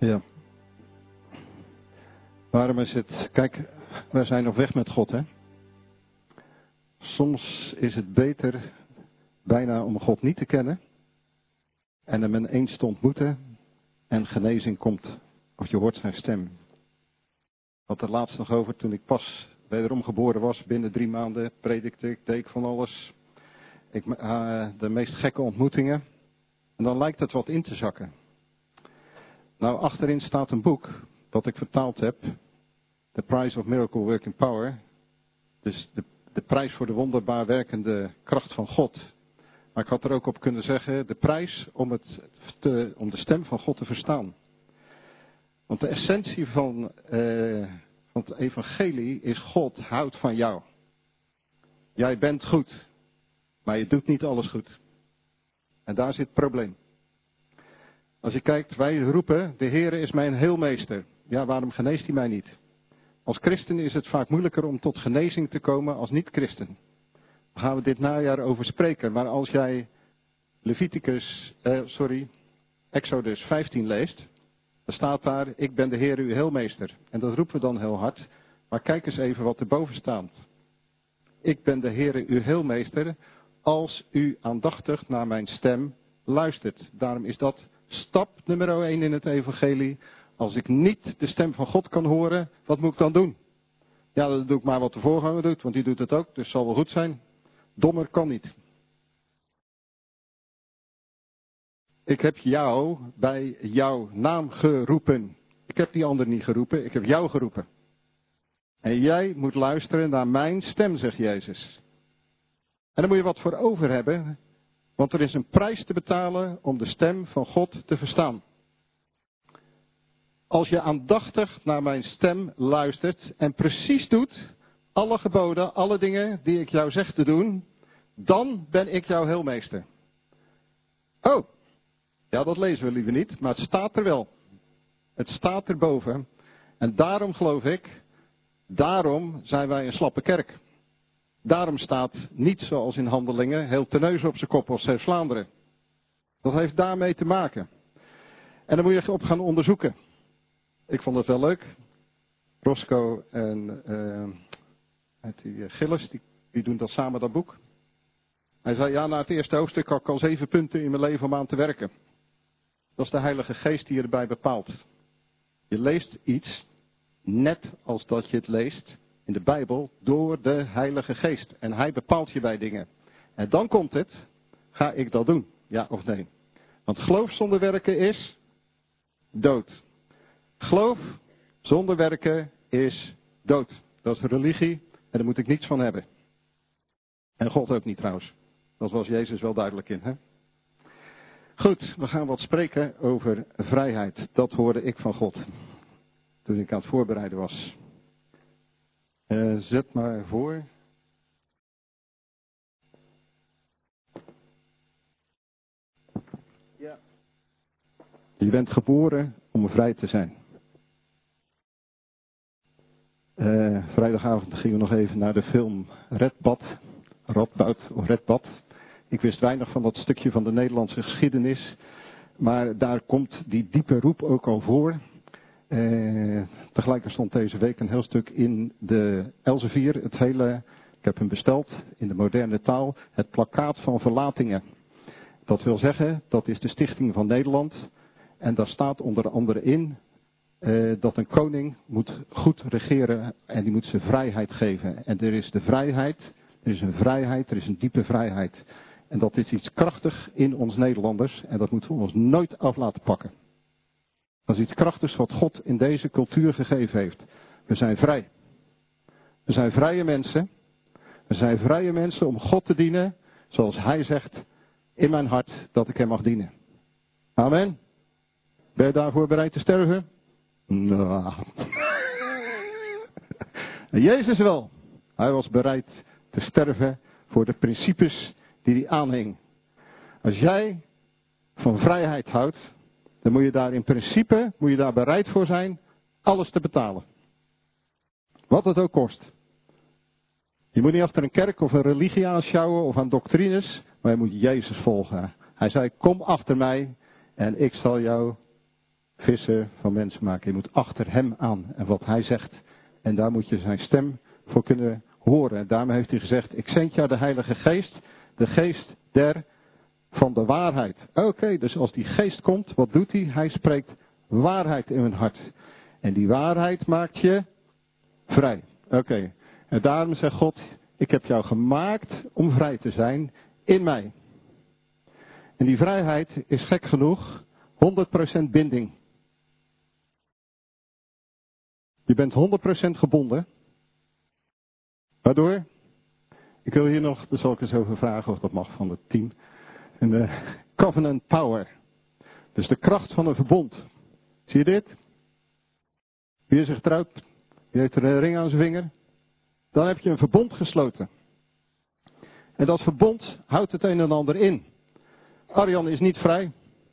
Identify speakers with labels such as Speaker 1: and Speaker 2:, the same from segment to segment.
Speaker 1: Ja. Waarom is het... Kijk, wij zijn op weg met God, hè. Soms is het beter bijna om God niet te kennen en hem eens te ontmoeten en genezing komt. Of je hoort zijn stem. Ik had er laatst nog over toen ik pas wederom geboren was. Binnen 3 maanden predikte ik, deed ik van alles. De meest gekke ontmoetingen. En dan lijkt het wat in te zakken. Nou, achterin staat een boek dat ik vertaald heb. The Price of Miracle Working Power. Dus de prijs voor de wonderbaar werkende kracht van God. Maar ik had er ook op kunnen zeggen, de prijs om de stem van God te verstaan. Want de essentie van het evangelie is: God houdt van jou. Jij bent goed, maar je doet niet alles goed. En daar zit het probleem. Als je kijkt, wij roepen, de Heere is mijn heelmeester. Ja, waarom geneest hij mij niet? Als christen is het vaak moeilijker om tot genezing te komen als niet-christen. Daar gaan we dit najaar over spreken. Maar als jij Exodus 15 leest, dan staat daar: ik ben de Heer uw heelmeester. En dat roepen we dan heel hard. Maar kijk eens even wat erboven staat. Ik ben de Heer uw heelmeester als u aandachtig naar mijn stem luistert. Daarom is dat stap nummer 1 in het evangelie. Als ik niet de stem van God kan horen, wat moet ik dan doen? Ja, dan doe ik maar wat de voorganger doet, want die doet het ook, dus het zal wel goed zijn. Dommer kan niet. Ik heb jou bij jouw naam geroepen. Ik heb die ander niet geroepen, ik heb jou geroepen. En jij moet luisteren naar mijn stem, zegt Jezus. En daar moet je wat voor over hebben, want er is een prijs te betalen om de stem van God te verstaan. Als je aandachtig naar mijn stem luistert en precies doet alle geboden, alle dingen die ik jou zeg te doen, dan ben ik jouw heelmeester. Oh, ja, dat lezen we liever niet, maar het staat er wel. Het staat erboven. En daarom geloof ik, daarom zijn wij een slappe kerk. Daarom staat niet zoals in Handelingen heel Terneuzen op zijn kop of Zeeuws-Vlaanderen. Dat heeft daarmee te maken. En dan moet je op gaan onderzoeken. Ik vond het wel leuk. Roscoe en die Gilles, die doen dat samen, dat boek. Hij zei, ja, na het eerste hoofdstuk had ik al 7 punten in mijn leven om aan te werken. Dat is de Heilige Geest die je erbij bepaalt. Je leest iets, net als dat je het leest in de Bijbel, door de Heilige Geest. En hij bepaalt je bij dingen. En dan komt het, ga ik dat doen? Ja of nee? Want geloof zonder werken is dood. Geloof zonder werken is dood. Dat is religie en daar moet ik niets van hebben. En God ook niet trouwens. Dat was Jezus wel duidelijk in. Hè? Goed, we gaan wat spreken over vrijheid. Dat hoorde ik van God. Toen ik aan het voorbereiden was. Zet maar voor. Ja. Je bent geboren om vrij te zijn. Vrijdagavond gingen we nog even naar de film Radboud. Ik wist weinig van dat stukje van de Nederlandse geschiedenis. Maar daar komt die diepe roep ook al voor. Tegelijkertijd stond deze week een heel stuk in de Elsevier. Ik heb hem besteld in de moderne taal. Het plakkaat van verlatingen. Dat wil zeggen, dat is de Stichting van Nederland. En daar staat onder andere in dat een koning moet goed regeren en die moet ze vrijheid geven. En er is de vrijheid, er is een vrijheid, er is een diepe vrijheid. En dat is iets krachtig in ons Nederlanders en dat moeten we ons nooit af laten pakken. Dat is iets krachtigs wat God in deze cultuur gegeven heeft. We zijn vrij. We zijn vrije mensen. We zijn vrije mensen om God te dienen zoals Hij zegt in mijn hart dat ik Hem mag dienen. Amen. Ben je daarvoor bereid te sterven? Nou. Jezus wel. Hij was bereid te sterven voor de principes die hij aanhing. Als jij van vrijheid houdt, dan moet je daar in principe, bereid voor zijn, alles te betalen. Wat het ook kost. Je moet niet achter een kerk of een religie aanschouwen of aan doctrines, maar je moet Jezus volgen. Hij zei, kom achter mij en ik zal jou vissen van mensen maken. Je moet achter hem aan en wat hij zegt. En daar moet je zijn stem voor kunnen horen. En daarmee heeft hij gezegd, ik zend jou de Heilige Geest, de geest van de waarheid. Oké, dus als die geest komt, wat doet hij? Hij spreekt waarheid in mijn hart. En die waarheid maakt je vrij. Oké. En daarom zegt God, ik heb jou gemaakt om vrij te zijn in mij. En die vrijheid is gek genoeg 100% binding. Je bent 100% gebonden. Waardoor? Ik wil hier nog, daar zal ik eens over vragen of dat mag van het team. En de covenant power. Dus de kracht van een verbond. Zie je dit? Wie is er getrouwd? Wie heeft er een ring aan zijn vinger? Dan heb je een verbond gesloten. En dat verbond houdt het een en ander in. Arjan is niet vrij.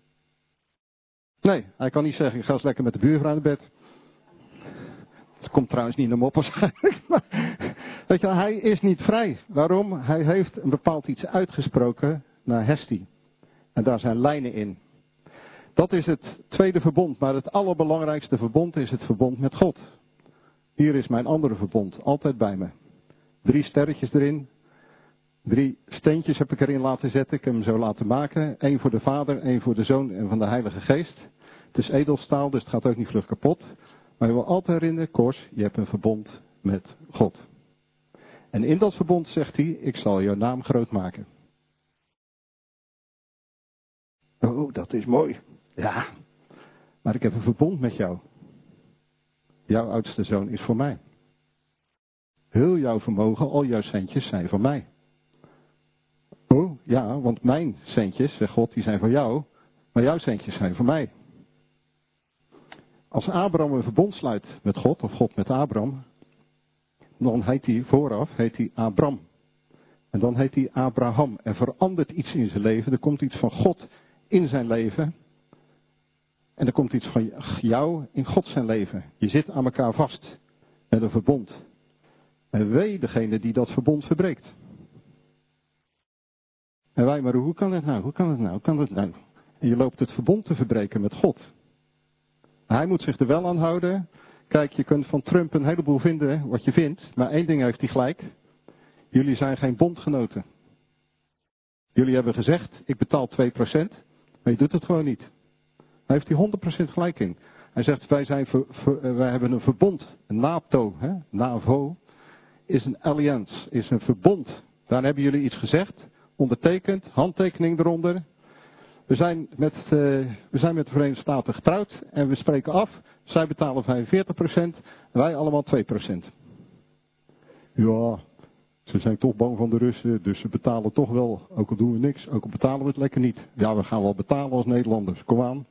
Speaker 1: Nee, hij kan niet zeggen, ik ga eens lekker met de buurvrouw naar bed. Het komt trouwens niet naar hem op waarschijnlijk. Maar, weet je, hij is niet vrij. Waarom? Hij heeft een bepaald iets uitgesproken naar Hesti. En daar zijn lijnen in. Dat is het tweede verbond. Maar het allerbelangrijkste verbond is het verbond met God. Hier is mijn andere verbond. Altijd bij me. 3 sterretjes erin. 3 steentjes heb ik erin laten zetten. Ik heb hem zo laten maken. 1 voor de Vader, 1 voor de Zoon en van de Heilige Geest. Het is edelstaal, dus het gaat ook niet vlug kapot. Maar je wil altijd herinneren, Kors, je hebt een verbond met God. En in dat verbond zegt hij, ik zal jouw naam groot maken. Oh, dat is mooi. Ja, maar ik heb een verbond met jou. Jouw oudste zoon is voor mij. Heel jouw vermogen, al jouw centjes zijn van mij. Oh, ja, want mijn centjes, zegt God, die zijn voor jou. Maar jouw centjes zijn voor mij. Als Abraham een verbond sluit met God, of God met Abraham, dan heet hij vooraf, Abram. En dan heet hij Abraham. Er verandert iets in zijn leven, er komt iets van God in zijn leven. En er komt iets van jou in God zijn leven. Je zit aan elkaar vast met een verbond. En wee degene die dat verbond verbreekt. En wij, maar hoe kan het nou? Hoe kan het nou? Hoe kan het nou? En je loopt het verbond te verbreken met God. Hij moet zich er wel aan houden. Kijk, je kunt van Trump een heleboel vinden wat je vindt. Maar één ding heeft hij gelijk. Jullie zijn geen bondgenoten. Jullie hebben gezegd, ik betaal 2%. Maar je doet het gewoon niet. Daar heeft hij 100% gelijk in. Hij zegt, wij hebben een verbond. Een NATO, NAVO, is een alliance, is een verbond. Daar hebben jullie iets gezegd, ondertekend, handtekening eronder. We zijn met de Verenigde Staten getrouwd en we spreken af. Zij betalen 45%, wij allemaal 2%. Ja, ze zijn toch bang van de Russen, dus ze betalen toch wel. Ook al doen we niks, ook al betalen we het lekker niet. Ja, we gaan wel betalen als Nederlanders, kom aan.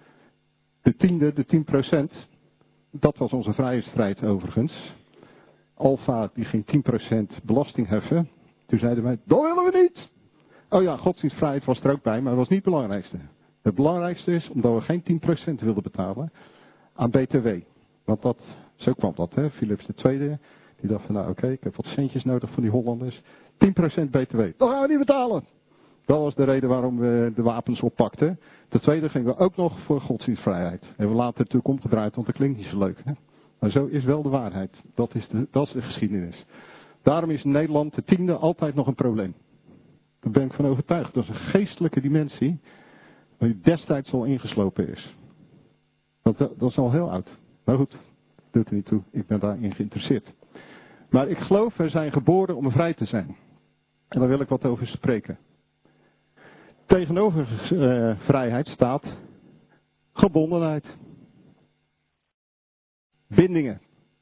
Speaker 1: De 10%, dat was onze vrijheidsstrijd overigens. Alfa die ging 10% belasting heffen. Toen zeiden wij, dat willen we niet. Oh ja, godsdienstvrijheid was er ook bij, maar dat was niet het belangrijkste. Het belangrijkste is omdat we geen 10% wilden betalen aan BTW. Want dat, zo kwam dat, hè. Philips II, die dacht van nou oké, ik heb wat centjes nodig van die Hollanders. 10% BTW, dat gaan we niet betalen. Dat was de reden waarom we de wapens oppakten. Ten tweede gingen we ook nog voor godsdienstvrijheid. Hebben we later natuurlijk omgedraaid, want dat klinkt niet zo leuk. Hè? Maar zo is wel de waarheid. Dat is de geschiedenis. Daarom is in Nederland de 10e altijd nog een probleem. Daar ben ik van overtuigd. Dat is een geestelijke dimensie die destijds al ingeslopen is. Dat is al heel oud. Maar goed, doet er niet toe. Ik ben daarin geïnteresseerd. Maar ik geloof, we zijn geboren om vrij te zijn. En daar wil ik wat over spreken. Tegenover vrijheid staat gebondenheid. Bindingen.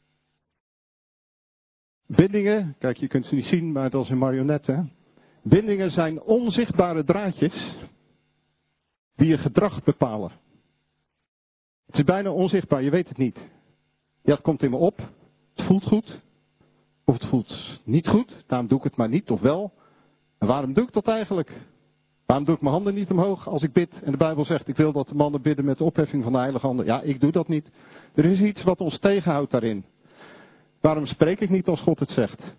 Speaker 1: Bindingen, kijk je kunt ze niet zien, maar dat is een marionet hè. Bindingen zijn onzichtbare draadjes die je gedrag bepalen. Het is bijna onzichtbaar, je weet het niet. Ja, het komt in me op, het voelt goed, of het voelt niet goed, daarom doe ik het maar niet, of wel. En waarom doe ik dat eigenlijk? Waarom doe ik mijn handen niet omhoog als ik bid? En de Bijbel zegt, ik wil dat de mannen bidden met de opheffing van de heilige handen. Ja, ik doe dat niet. Er is iets wat ons tegenhoudt daarin. Waarom spreek ik niet als God het zegt?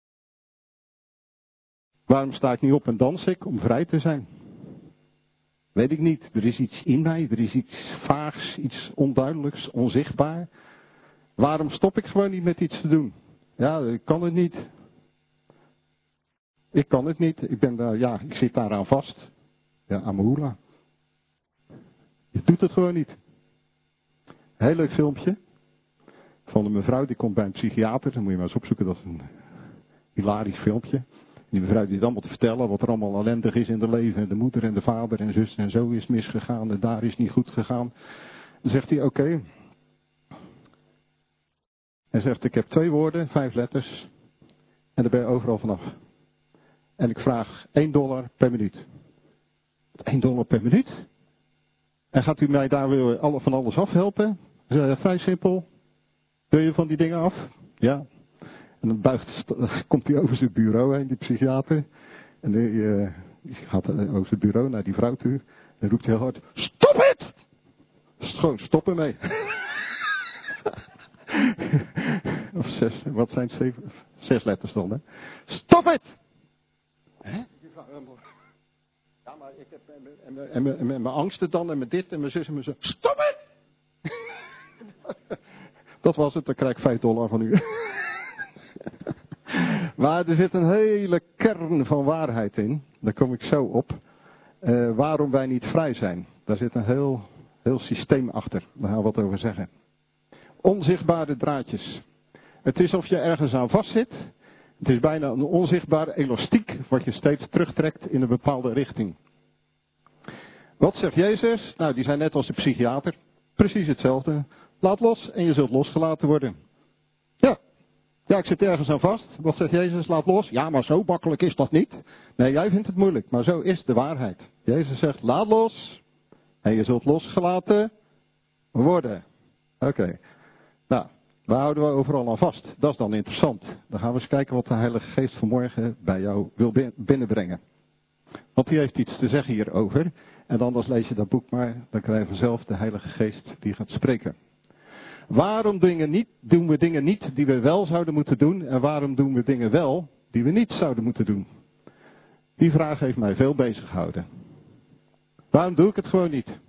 Speaker 1: Waarom sta ik niet op en dans ik om vrij te zijn? Weet ik niet. Er is iets in mij, er is iets vaags, iets onduidelijks, onzichtbaar. Waarom stop ik gewoon niet met iets te doen? Ja, ik kan het niet. Ik kan het niet. Ik zit daaraan vast. Ja, aan mijn hoela. Je doet het gewoon niet. Heel leuk filmpje. Van een mevrouw die komt bij een psychiater. Dan moet je maar eens opzoeken. Dat is een hilarisch filmpje. Die mevrouw die het allemaal te vertellen. Wat er allemaal ellendig is in haar leven. En de moeder en de vader en zus en zo is misgegaan. En daar is niet goed gegaan. Dan zegt hij oké. Hij zegt ik heb 2 woorden, 5 letters. En daar ben je overal vanaf. En ik vraag $1 per minuut. $1 per minuut? En gaat u mij daar weer van alles afhelpen? Vrij simpel. Wil je van die dingen af? Ja. En dan komt hij over zijn bureau heen, die psychiater. En die gaat over zijn bureau naar die vrouw toe. En roept heel hard, stop het! Gewoon stop ermee. Of 6, wat zijn het? 6 letters dan, hè? Stop het! Hè? Ja, maar ik heb en mijn angsten dan, en mijn dit, en mijn zus en mijn zo. Stop het! Dat was het, dan krijg ik $5 van u. Maar er zit een hele kern van waarheid in. Daar kom ik zo op. Waarom wij niet vrij zijn. Daar zit een heel systeem achter. Daar gaan we wat over zeggen. Onzichtbare draadjes. Het is of je ergens aan vastzit. Het is bijna een onzichtbaar elastiek wat je steeds terugtrekt in een bepaalde richting. Wat zegt Jezus? Nou, die zijn net als de psychiater. Precies hetzelfde. Laat los en je zult losgelaten worden. Ja, ik zit ergens aan vast. Wat zegt Jezus? Laat los. Ja, maar zo makkelijk is dat niet. Nee, jij vindt het moeilijk, maar zo is de waarheid. Jezus zegt, laat los en je zult losgelaten worden. Oké. Nou, waar houden we overal aan vast? Dat is dan interessant. Dan gaan we eens kijken wat de Heilige Geest vanmorgen bij jou wil binnenbrengen. Want die heeft iets te zeggen hierover. En anders lees je dat boek maar, dan krijg je vanzelf de Heilige Geest die gaat spreken. Waarom doen we dingen niet die we wel zouden moeten doen? En waarom doen we dingen wel die we niet zouden moeten doen? Die vraag heeft mij veel bezig gehouden. Waarom doe ik het gewoon niet?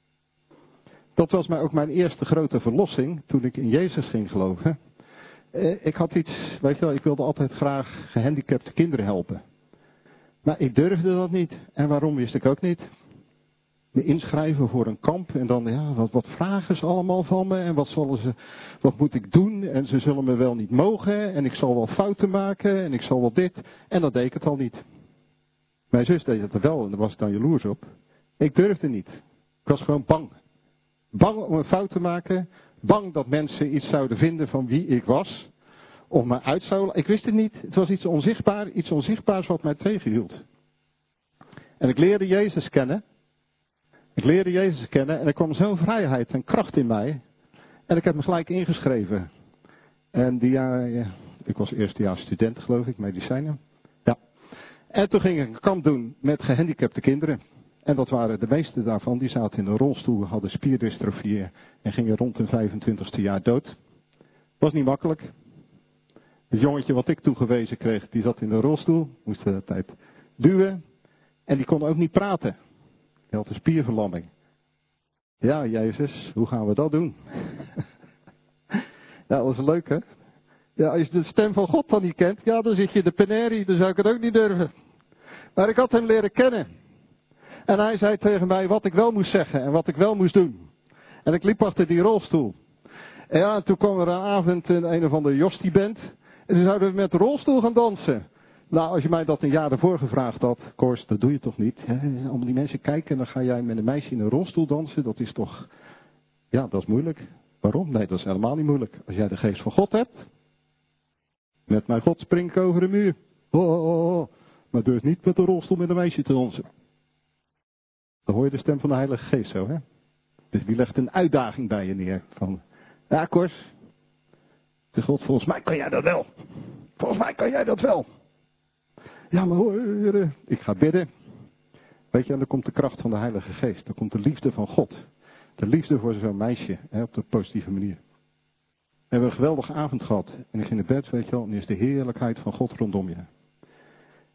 Speaker 1: Dat was ook mijn eerste grote verlossing toen ik in Jezus ging geloven. Ik had iets, weet je wel, ik wilde altijd graag gehandicapte kinderen helpen. Maar ik durfde dat niet. En waarom wist ik ook niet. Me inschrijven voor een kamp en dan, ja, wat vragen ze allemaal van me en wat moet ik doen en ze zullen me wel niet mogen en ik zal wel fouten maken en ik zal wel dit. En dat deed ik het al niet. Mijn zus deed het wel en daar was ik dan jaloers op. Ik durfde niet. Ik was gewoon bang. Bang om een fout te maken, bang dat mensen iets zouden vinden van wie ik was. Of me uit zouden. Ik wist het niet. Het was iets onzichtbaars wat mij tegenhield. En ik leerde Jezus kennen. En er kwam zo'n vrijheid en kracht in mij. En ik heb me gelijk ingeschreven. En ik was eerstejaars student geloof ik, medicijnen. Ja. En toen ging ik een kamp doen met gehandicapte kinderen. En dat waren de meeste daarvan, die zaten in een rolstoel, hadden spierdystrofie en gingen rond hun 25ste jaar dood. Was niet makkelijk. Het jongetje wat ik toegewezen kreeg, die zat in de rolstoel, moest de hele tijd duwen. En die kon ook niet praten. Hij had een spierverlamming. Ja, Jezus, hoe gaan we dat doen? Ja, dat is leuk hè. Ja, als je de stem van God dan niet kent, ja, dan zit je in de penarie, dan zou ik het ook niet durven. Maar ik had hem leren kennen. En hij zei tegen mij wat ik wel moest zeggen en wat ik wel moest doen. En ik liep achter die rolstoel. En ja, en toen kwam er een avond een of andere Jostie-band. En toen zouden we met de rolstoel gaan dansen. Nou, als je mij dat een jaar ervoor gevraagd had, Kors, dat doe je toch niet? Hè? Allemaal die mensen kijken en dan ga jij met een meisje in een rolstoel dansen. Dat is toch, ja, dat is moeilijk. Waarom? Nee, dat is helemaal niet moeilijk. Als jij de geest van God hebt, met mijn God spring ik over de muur. Oh. Maar durf niet met een rolstoel met een meisje te dansen. Dan hoor je de stem van de Heilige Geest zo, hè? Dus die legt een uitdaging bij je neer. Van, ja, Kors. Zegt God, volgens mij kan jij dat wel. Volgens mij kan jij dat wel. Ja, maar hoor, ik ga bidden. Weet je, en dan komt de kracht van de Heilige Geest. Dan komt de liefde van God. De liefde voor zo'n meisje, hè, op de positieve manier. We hebben een geweldige avond gehad. En ik ging naar bed, weet je wel, en is de heerlijkheid van God rondom je.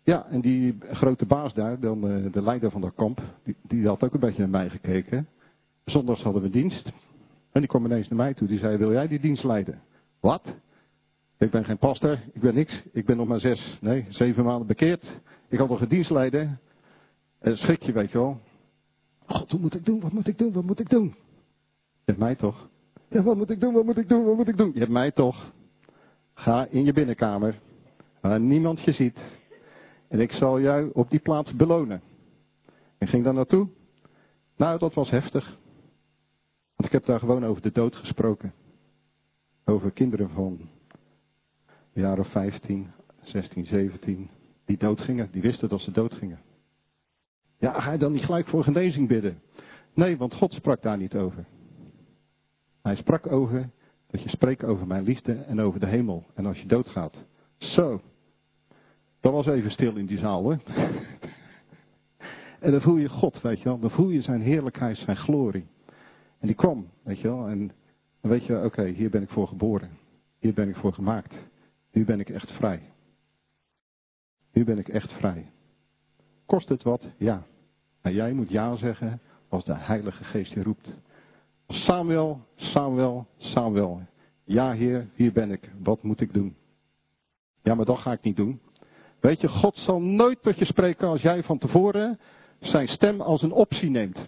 Speaker 1: Ja, en die grote baas daar, dan de leider van dat kamp, die had ook een beetje naar mij gekeken. Zondags hadden we dienst. En die kwam ineens naar mij toe. Die zei, wil jij die dienst leiden? Wat? Ik ben geen pastor, ik ben niks. Ik ben nog maar 7 maanden bekeerd. Ik had nog een dienst leiden. En dan schrik je, weet je wel. God, wat moet ik doen? Wat moet ik doen? Wat moet ik doen? Je hebt mij toch? Ja, wat moet ik doen? Wat moet ik doen? Wat moet ik doen? Je hebt mij toch? Ga in je binnenkamer, waar niemand je ziet. En ik zal jou op die plaats belonen. En ging daar naartoe? Nou, dat was heftig. Want ik heb daar gewoon over de dood gesproken. Over kinderen van een jaar of 15, 16, 17. Die doodgingen, die wisten dat ze doodgingen. Ja, ga je dan niet gelijk voor genezing bidden? Nee, want God sprak daar niet over. Hij sprak over dat je spreekt over mijn liefde en over de hemel. En als je doodgaat. Zo. Dat was even stil in die zaal hoor. En dan voel je God, weet je wel. Dan voel je zijn heerlijkheid, zijn glorie. En die kwam, weet je wel. En dan weet je, oké, hier ben ik voor geboren. Hier ben ik voor gemaakt. Nu ben ik echt vrij. Nu ben ik echt vrij. Kost het wat? Ja. En jij moet ja zeggen als de Heilige Geest je roept. Samuel, Samuel, Samuel. Ja Heer, hier ben ik. Wat moet ik doen? Ja, maar dat ga ik niet doen. Weet je, God zal nooit tot je spreken als jij van tevoren zijn stem als een optie neemt.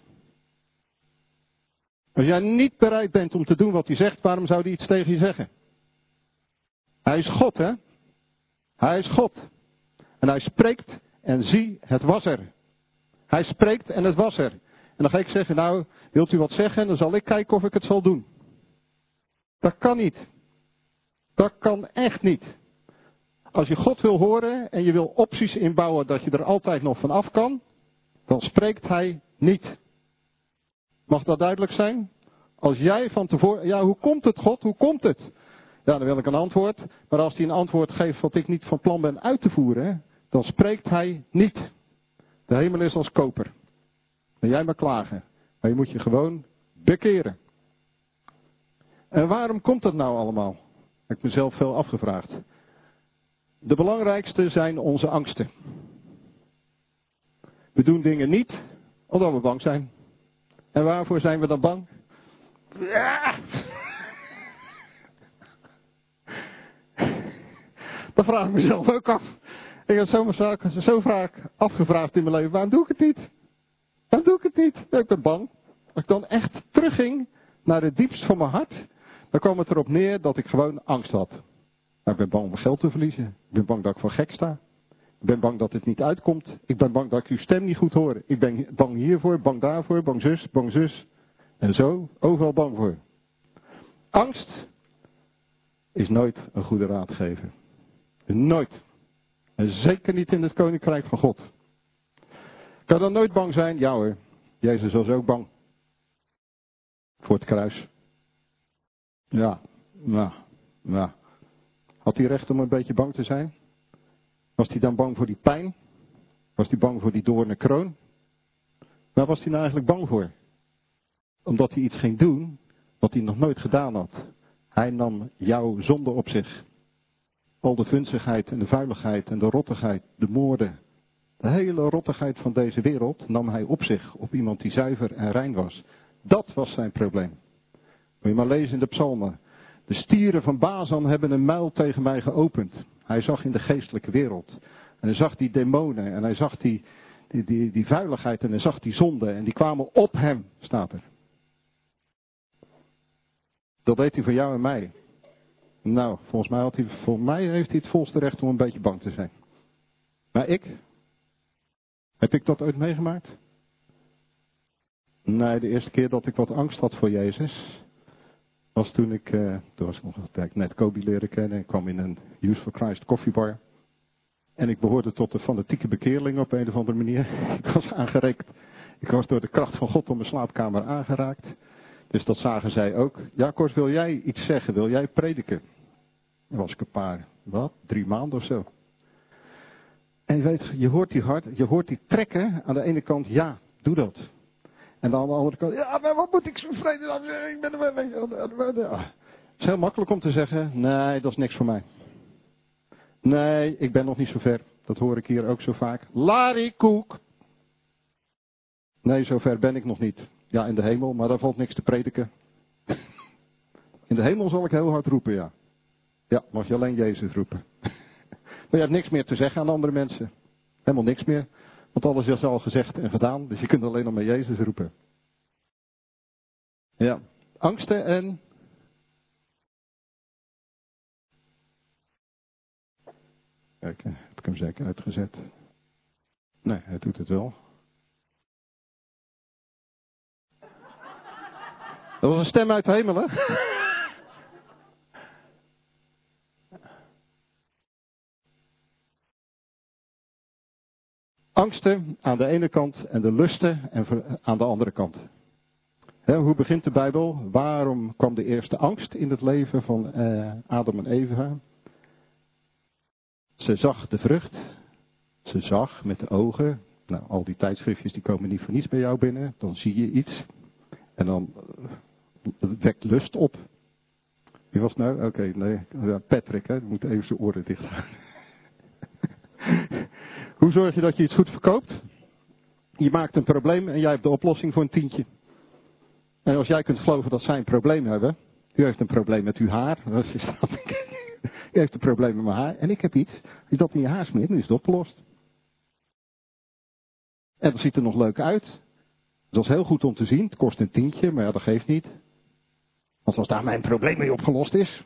Speaker 1: Als jij niet bereid bent om te doen wat hij zegt, waarom zou hij iets tegen je zeggen? Hij is God, hè? Hij is God. En hij spreekt en zie, het was er. Hij spreekt en het was er. En dan ga ik zeggen, nou, wilt u wat zeggen? Dan zal ik kijken of ik het zal doen. Dat kan niet. Dat kan echt niet. Als je God wil horen en je wil opties inbouwen dat je er altijd nog van af kan, dan spreekt hij niet. Mag dat duidelijk zijn? Als jij van tevoren, ja, hoe komt het God? Hoe komt het? Ja, dan wil ik een antwoord. Maar als hij een antwoord geeft wat ik niet van plan ben uit te voeren, dan spreekt hij niet. De hemel is als koper. En jij maar klagen. Maar je moet je gewoon bekeren. En waarom komt dat nou allemaal? Heb ik mezelf veel afgevraagd. De belangrijkste zijn onze angsten. We doen dingen niet omdat we bang zijn. En waarvoor zijn we dan bang? Ja. Dat vraag ik mezelf ook af. Ik heb zo vaak afgevraagd in mijn leven. Waarom doe ik het niet? Waarom doe ik het niet? Ja, ik ben bang. Als ik dan echt terugging naar het diepst van mijn hart, dan kwam het erop neer dat ik gewoon angst had. Nou, ik ben bang om geld te verliezen. Ik ben bang dat ik voor gek sta. Ik ben bang dat het niet uitkomt. Ik ben bang dat ik uw stem niet goed hoor. Ik ben bang hiervoor, bang daarvoor, bang zus. En zo, overal bang voor. Angst is nooit een goede raadgever. Nooit. En zeker niet in het koninkrijk van God. Kan dan nooit bang zijn? Ja hoor. Jezus was ook bang. Voor het kruis. Ja. Had hij recht om een beetje bang te zijn? Was hij dan bang voor die pijn? Was hij bang voor die doornen kroon? Waar was hij nou eigenlijk bang voor? Omdat hij iets ging doen wat hij nog nooit gedaan had. Hij nam jouw zonde op zich. Al de vunzigheid en de vuiligheid en de rottigheid, de moorden. De hele rottigheid van deze wereld nam hij op zich, op iemand die zuiver en rein was. Dat was zijn probleem. Moet je maar lezen in de psalmen. De stieren van Bazan hebben een muil tegen mij geopend. Hij zag in de geestelijke wereld. En hij zag die demonen en hij zag die vuiligheid en hij zag die zonde. En die kwamen op hem, staat er. Dat deed hij voor jou en mij. Nou, voor mij heeft hij het volste recht om een beetje bang te zijn. Maar heb ik dat ooit meegemaakt? Nee, de eerste keer dat ik wat angst had voor Jezus, was toen was ik nog net Kobe leren kennen. Ik kwam in een Youth for Christ koffiebar. En ik behoorde tot de fanatieke bekeerling op een of andere manier. Ik was aangereikt. Ik was door de kracht van God op mijn slaapkamer aangeraakt. Dus dat zagen zij ook. Ja, Kors, wil jij iets zeggen? Wil jij prediken? Dan was ik 3 maanden of zo. En je weet, je hoort die trekken. Aan de ene kant, ja, doe dat. En aan de andere kant, ja, maar wat moet ik zo vredesnaam zeggen? Ik ben er mee. Het is heel makkelijk om te zeggen, nee, dat is niks voor mij. Nee, ik ben nog niet zo ver. Dat hoor ik hier ook zo vaak. Larikoek. Nee, zover ben ik nog niet. Ja, in de hemel, maar daar valt niks te prediken. In de hemel zal ik heel hard roepen, ja. Ja, mag je alleen Jezus roepen. Maar je hebt niks meer te zeggen aan andere mensen. Helemaal niks meer. Want alles is al gezegd en gedaan. Dus je kunt alleen nog maar Jezus roepen. Ja. Angsten en... Kijk, heb ik hem zeker uitgezet? Nee, hij doet het wel. Dat was een stem uit de hemel, hè? Angsten aan de ene kant en de lusten aan de andere kant. Hoe begint de Bijbel? Waarom kwam de eerste angst in het leven van Adam en Eva? Ze zag de vrucht. Ze zag met de ogen. Nou, al die tijdschriftjes die komen niet voor niets bij jou binnen. Dan zie je iets. En dan wekt lust op. Wie was het nou? Oké, nee. Patrick, hè. Die moet even zijn oren dicht houden. Hoe zorg je dat je iets goed verkoopt? Je maakt een probleem en jij hebt de oplossing voor een tientje. En als jij kunt geloven dat zij een probleem hebben. U heeft een probleem met uw haar. U heeft een probleem met mijn haar. En ik heb iets. Als je dat in je haar smeert, dan is het opgelost. En dat ziet er nog leuk uit. Dat is heel goed om te zien. Het kost een tientje, maar ja, dat geeft niet. Want als daar mijn probleem mee opgelost is.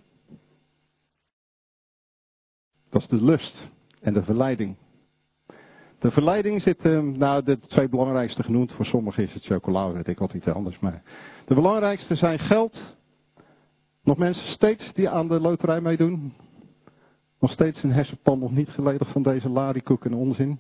Speaker 1: Dat is de lust en de verleiding. De verleiding zit, de twee belangrijkste genoemd. Voor sommigen is het chocola, weet ik wat niet anders. Maar de belangrijkste zijn geld. Nog mensen steeds die aan de loterij meedoen. Nog steeds een hersenpan nog niet geledigd van deze larikoek en onzin.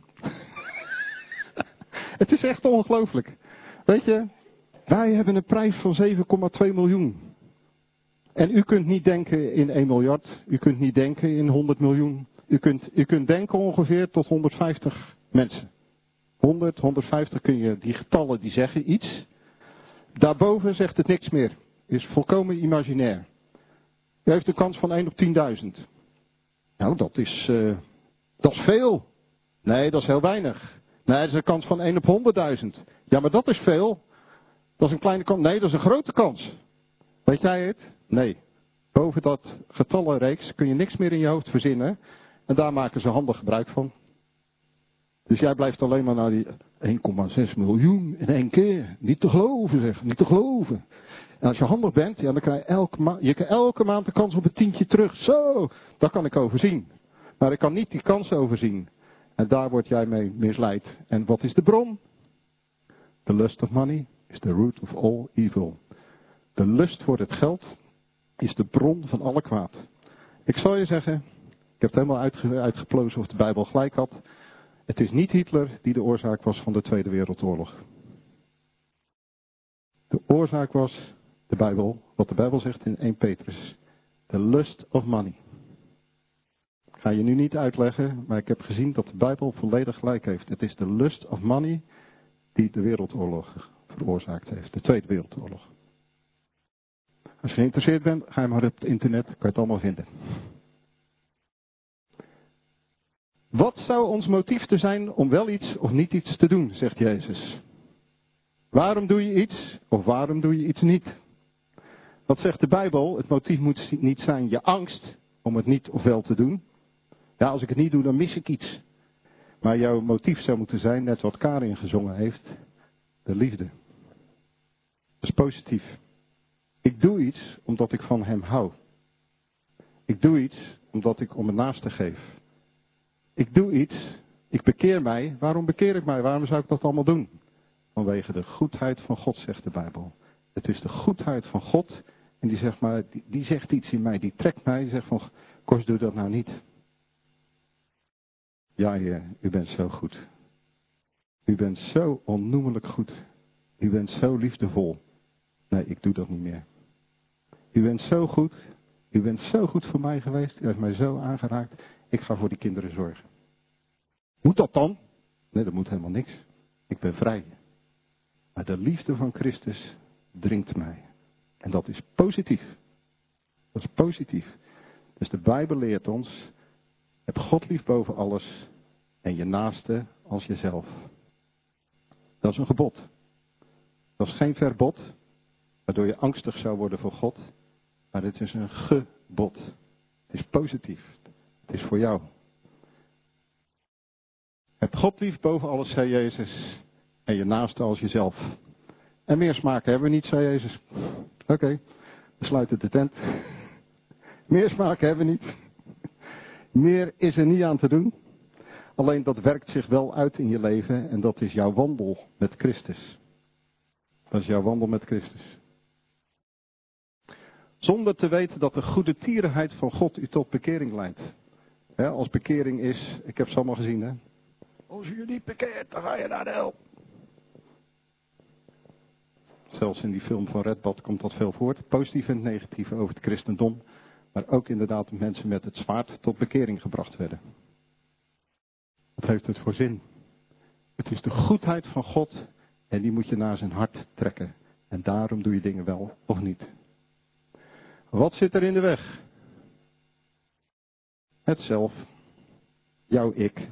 Speaker 1: Het is echt ongelooflijk. Weet je, wij hebben een prijs van 7,2 miljoen. En u kunt niet denken in 1 miljard. U kunt niet denken in 100 miljoen. U kunt denken ongeveer tot 150 mensen. 100, 150 kun je, die getallen die zeggen iets. Daarboven zegt het niks meer. Is volkomen imaginair. U heeft een kans van 1 op 10.000. Nou, dat is veel. Nee, dat is heel weinig. Nee, dat is een kans van 1 op 100.000. Ja, maar dat is veel. Dat is een kleine kans. Nee, dat is een grote kans. Weet jij het? Nee. Boven dat getallenreeks kun je niks meer in je hoofd verzinnen. En daar maken ze handig gebruik van. Dus jij blijft alleen maar naar die 1,6 miljoen in 1 keer. Niet te geloven, zeg. Niet te geloven. En als je handig bent, ja, dan krijg je elke maand de kans op een tientje terug. Zo, dat kan ik overzien. Maar ik kan niet die kans overzien. En daar word jij mee misleid. En wat is de bron? The lust of money is the root of all evil. De lust voor het geld is de bron van alle kwaad. Ik zal je zeggen, ik heb het helemaal uitgeplozen of de Bijbel gelijk had. Het is niet Hitler die de oorzaak was van de Tweede Wereldoorlog. De oorzaak was de Bijbel, wat de Bijbel zegt in 1 Petrus. The lust of money. Ik ga je nu niet uitleggen, maar ik heb gezien dat de Bijbel volledig gelijk heeft. Het is de lust of money die de wereldoorlog veroorzaakt heeft. De Tweede Wereldoorlog. Als je geïnteresseerd bent, ga je maar op het internet, kan je het allemaal vinden. Wat zou ons motief te zijn om wel iets of niet iets te doen, zegt Jezus. Waarom doe je iets of waarom doe je iets niet? Wat zegt de Bijbel? Het motief moet niet zijn je angst om het niet of wel te doen. Ja, als ik het niet doe, dan mis ik iets. Maar jouw motief zou moeten zijn, net wat Karin gezongen heeft, de liefde. Dat is positief. Ik doe iets omdat ik van hem hou. Ik doe iets omdat ik om het naaste geef. Ik doe iets, ik bekeer mij. Waarom bekeer ik mij? Waarom zou ik dat allemaal doen? Vanwege de goedheid van God, zegt de Bijbel. Het is de goedheid van God. En die zegt, maar, die zegt iets in mij, die trekt mij. Die zegt van, Kors, doe dat nou niet. Ja, Heer, u bent zo goed. U bent zo onnoemelijk goed. U bent zo liefdevol. Nee, ik doe dat niet meer. U bent zo goed. U bent zo goed voor mij geweest. U heeft mij zo aangeraakt. Ik ga voor die kinderen zorgen. Moet dat dan? Nee, dat moet helemaal niks. Ik ben vrij. Maar de liefde van Christus dringt mij. En dat is positief. Dat is positief. Dus de Bijbel leert ons. Heb God lief boven alles. en je naaste als jezelf. Dat is een gebod. Dat is geen verbod, waardoor je angstig zou worden voor God. Maar het is een gebod. Het is positief. Het is voor jou. Heb God lief boven alles, zei Jezus. En je naaste als jezelf. En meer smaken hebben we niet, zei Jezus. Oké, we sluiten de tent. Meer smaken hebben we niet. Meer is er niet aan te doen. Alleen dat werkt zich wel uit in je leven. En dat is jouw wandel met Christus. Dat is jouw wandel met Christus. Zonder te weten dat de goede tierenheid van God u tot bekering leidt. Als bekering is, ik heb ze allemaal gezien, hè. Als je je niet bekeert, dan ga je naar de hel. Zelfs in die film van Redbad komt dat veel voor. Positief en negatief over het christendom. Maar ook inderdaad mensen met het zwaard tot bekering gebracht werden. Wat heeft het voor zin? Het is de goedheid van God en die moet je naar zijn hart trekken. En daarom doe je dingen wel of niet. Wat zit er in de weg? Het zelf. Jouw ik.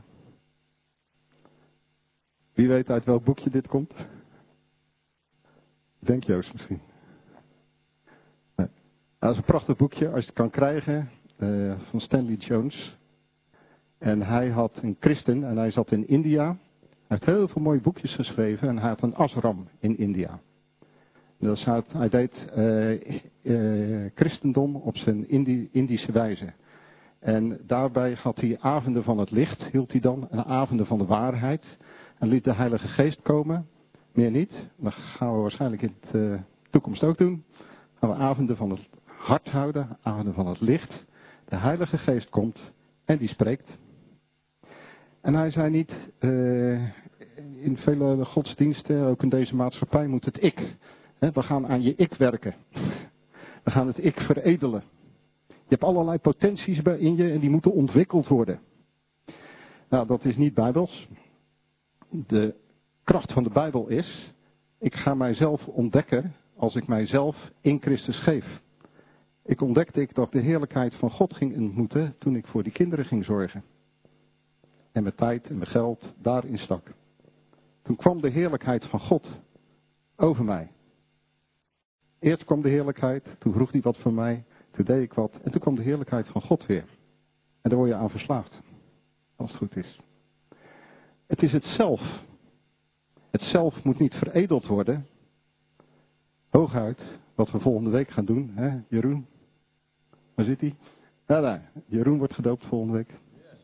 Speaker 1: Wie weet uit welk boekje dit komt? Denk Joost misschien. Nee. Dat is een prachtig boekje als je het kan krijgen. Van Stanley Jones. En hij had een christen en hij zat in India. Hij heeft heel veel mooie boekjes geschreven en hij had een ashram in India. Dus hij deed christendom op zijn Indische wijze. En daarbij had hij avonden van het licht, hield hij dan, en avonden van de waarheid. En liet de Heilige Geest komen, meer niet. Dat gaan we waarschijnlijk in de toekomst ook doen. Gaan we avonden van het hart houden, avonden van het licht. De Heilige Geest komt en die spreekt. En hij zei niet, in vele godsdiensten, ook in deze maatschappij, moet het ik. We gaan aan je ik werken. We gaan het ik veredelen. Je hebt allerlei potenties in je en die moeten ontwikkeld worden. Nou, dat is niet bijbels. De kracht van de Bijbel is, ik ga mijzelf ontdekken als ik mijzelf in Christus geef. Ik ontdekte dat de heerlijkheid van God ging ontmoeten toen ik voor die kinderen ging zorgen. En mijn tijd en mijn geld daarin stak. Toen kwam de heerlijkheid van God over mij. Eerst kwam de heerlijkheid, toen vroeg hij wat van mij, toen deed ik wat en toen kwam de heerlijkheid van God weer. En daar word je aan verslaafd, als het goed is. Het is het zelf. Het zelf moet niet veredeld worden. Hooguit, wat we volgende week gaan doen, hè, Jeroen? Waar zit hij? Ja, daar. Jeroen wordt gedoopt volgende week.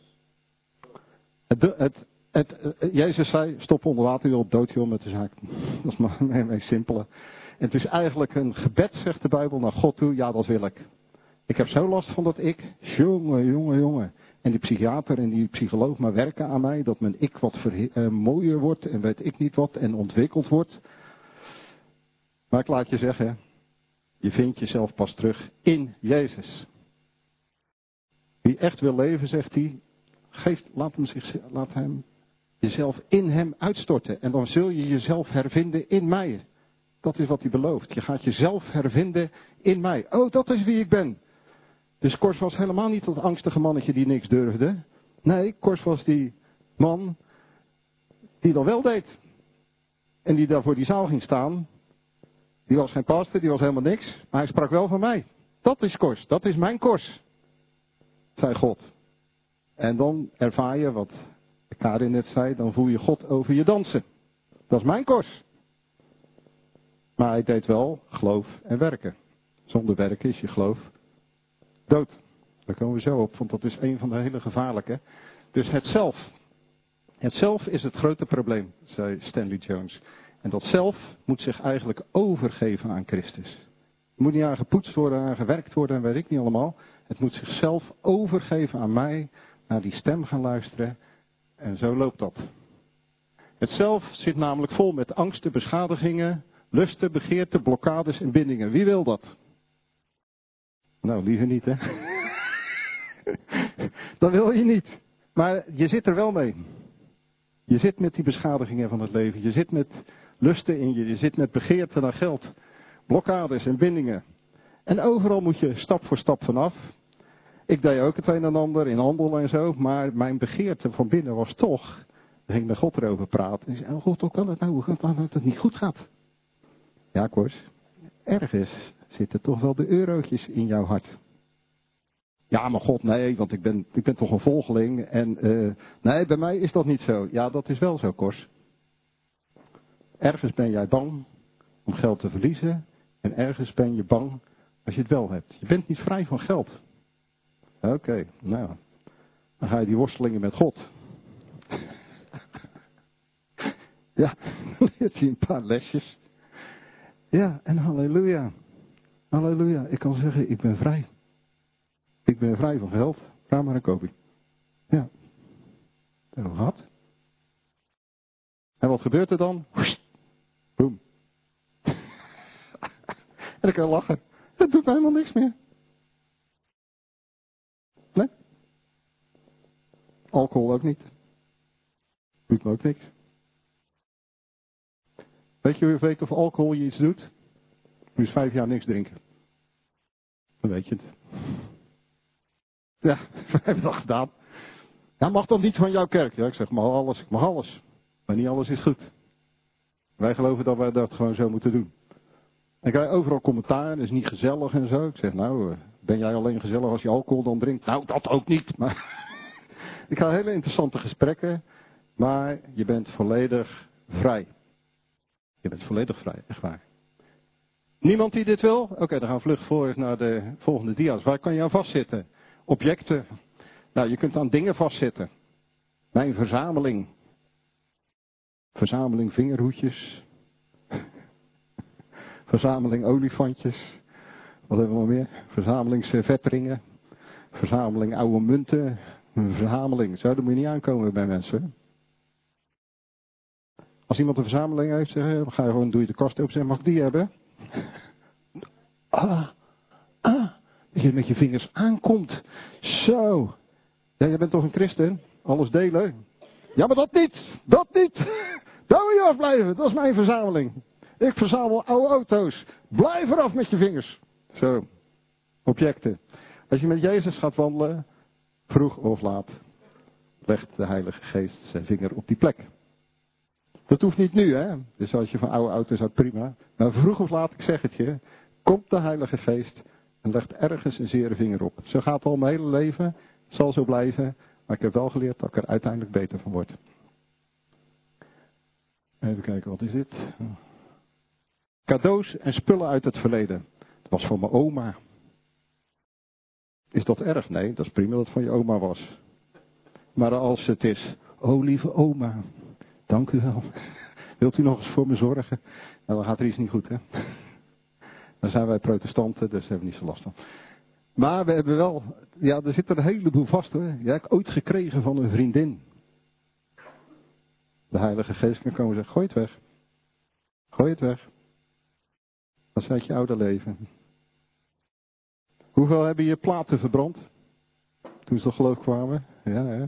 Speaker 1: Jezus zei, stop onder water, joh, dood joh, met de zaak. Dat is maar een simpele. Het is eigenlijk een gebed, zegt de Bijbel, naar God toe. Ja, dat wil ik. Ik heb zo last van dat ik. Jongen. En die psychiater en die psycholoog maar werken aan mij. Dat mijn ik wat mooier wordt en weet ik niet wat en ontwikkeld wordt. Maar ik laat je zeggen, je vindt jezelf pas terug in Jezus. Wie echt wil leven, zegt hij, laat hem jezelf in hem uitstorten. En dan zul je jezelf hervinden in mij. Dat is wat hij belooft. Je gaat jezelf hervinden in mij. Oh, dat is wie ik ben. Dus Kors was helemaal niet dat angstige mannetje die niks durfde. Nee, Kors was die man die dat wel deed. En die daar voor die zaal ging staan. Die was geen pastor, die was helemaal niks. Maar hij sprak wel van mij. Dat is Kors, dat is mijn Kors. Zei God. En dan ervaar je wat Karin net zei, dan voel je God over je dansen. Dat is mijn Kors. Maar hij deed wel geloof en werken. Zonder werken is je geloof dood. Daar komen we zo op, want dat is een van de hele gevaarlijke. Dus het zelf. Het zelf is het grote probleem, zei Stanley Jones. En dat zelf moet zich eigenlijk overgeven aan Christus. Het moet niet aan gepoetst worden, aan gewerkt worden en weet ik niet allemaal. Het moet zichzelf overgeven aan mij, naar die stem gaan luisteren. En zo loopt dat. Het zelf zit namelijk vol met angsten, beschadigingen, lusten, begeerten, blokkades en bindingen. Wie wil dat? Nou, liever niet, hè? Dat wil je niet. Maar je zit er wel mee. Je zit met die beschadigingen van het leven. Je zit met lusten in je. Je zit met begeerten naar geld. Blokkades en bindingen. En overal moet je stap voor stap vanaf. Ik deed ook het een en ander in handel en zo. Maar mijn begeerte van binnen was toch... Dan ging ik met God erover praten. En ik zei, oh God, hoe kan het nou? Hoe kan het nou dat het niet goed gaat? Ja, Kors. Ergens zitten toch wel de eurotjes in jouw hart. Ja, maar God, nee, want ik ben toch een volgeling. En nee, bij mij is dat niet zo. Ja, dat is wel zo, Kors. Ergens ben jij bang om geld te verliezen. En ergens ben je bang als je het wel hebt. Je bent niet vrij van geld. Oké, nou. Dan ga je die worstelingen met God. Ja, dan leert hij een paar lesjes. Ja, en halleluja. Halleluja. Ik kan zeggen, ik ben vrij. Ik ben vrij van geld. Ga maar een kopie. Ja. Dat hebben we gehad. En wat gebeurt er dan? Boom. En ik kan lachen. Het doet mij helemaal niks meer. Nee. Alcohol ook niet. Doet me ook niks. Weet je hoe je weet of alcohol je iets doet? Nu is 5 jaar niks drinken. Dan weet je het. Ja, we hebben dat gedaan. Ja, mag dan niet van jouw kerk? Ja, ik zeg, mag alles, ik mag alles. Maar niet alles is goed. Wij geloven dat wij dat gewoon zo moeten doen. Ik krijg overal commentaar, dat is niet gezellig en zo. Ik zeg, nou, ben jij alleen gezellig als je alcohol dan drinkt? Nou, dat ook niet. Maar ik ga hele interessante gesprekken. Maar je bent volledig vrij. Je bent volledig vrij, echt waar. Niemand die dit wil? Oké, dan gaan we vlug voor naar de volgende dia's. Waar kan je aan vastzitten? Objecten. Nou, je kunt aan dingen vastzitten. Mijn verzameling. Verzameling vingerhoedjes. Verzameling olifantjes. Wat hebben we nog meer? Verzameling servetringen. Verzameling oude munten. Een verzameling. Zo, daar moet je niet aankomen bij mensen. Als iemand een verzameling heeft, dan ga je gewoon, doe je de kast open en zeg, mag ik die hebben? Dat je met je vingers aankomt. Zo. Ja, jij bent toch een christen? Alles delen? Ja, maar dat niet. Dat niet. Daar moet je afblijven. Dat is mijn verzameling. Ik verzamel oude auto's. Blijf eraf met je vingers. Zo. Objecten. Als je met Jezus gaat wandelen, vroeg of laat, legt de Heilige Geest zijn vinger op die plek. Dat hoeft niet nu, hè. Dus als je van oude auto's houdt, prima. Maar vroeg of laat, ik zeg het je, komt de Heilige Geest en legt ergens een zere vinger op. Zo gaat het al mijn hele leven. Het zal zo blijven. Maar ik heb wel geleerd dat ik er uiteindelijk beter van word. Even kijken, wat is dit? Cadeaus en spullen uit het verleden. Dat was voor mijn oma. Is dat erg? Nee, dat is prima dat het van je oma was. Maar als het is, oh lieve oma, dank u wel. Wilt u nog eens voor me zorgen? Nou, dan gaat er iets niet goed, hè? Dan zijn wij protestanten, dus daar hebben we niet zo last van. Maar we hebben wel, ja, er zit er een heleboel vast, hoor. Ja, ik heb ooit gekregen van een vriendin. De Heilige Geest kan komen en zeggen, gooi het weg. Gooi het weg. Dat is uit je oude leven. Hoeveel hebben je platen verbrand? Toen ze tot geloof kwamen? Ja, hè?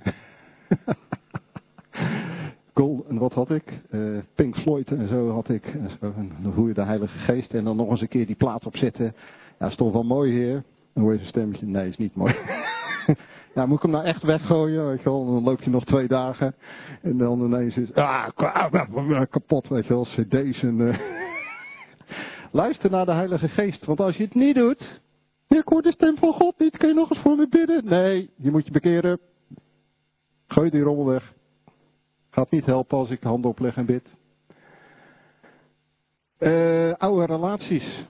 Speaker 1: Gold, en wat had ik? Pink Floyd en zo had ik. En, zo. En dan voer je de Heilige Geest en dan nog eens een keer die plaat opzetten. Ja, is toch wel mooi, heer? Dan hoor je zo'n stemmetje. Nee, is niet mooi. Ja, moet ik hem nou echt weggooien? Weet je wel? Dan loop je nog 2 dagen. En dan ineens is kapot, weet je wel. CD's en... Luister naar de Heilige Geest. Want als je het niet doet... Ik hoor de stem van God niet. Kun je nog eens voor me bidden? Nee, je moet je bekeren. Gooi die rommel weg. Gaat niet helpen als ik de handen opleg en bid. Oude relaties.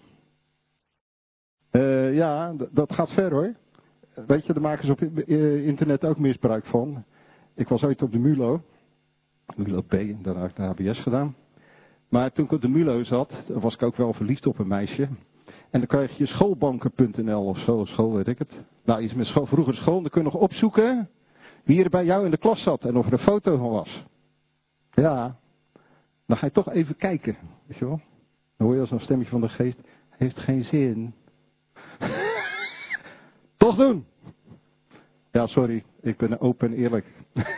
Speaker 1: Ja, dat gaat ver, hoor. Weet je, daar maken ze op internet ook misbruik van. Ik was ooit op de MULO. MULO B, daarna heb ik de HBS gedaan. Maar toen ik op de MULO zat, was ik ook wel verliefd op een meisje. En dan krijg je schoolbanken.nl of zo, school weet ik het. Nou, iets met vroeger school, dan kun je nog opzoeken wie er bij jou in de klas zat en of er een foto van was. Ja, dan ga je toch even kijken, weet je wel. Dan hoor je als een stemmetje van de geest, heeft geen zin. Toch doen. Ja, sorry, ik ben open en eerlijk.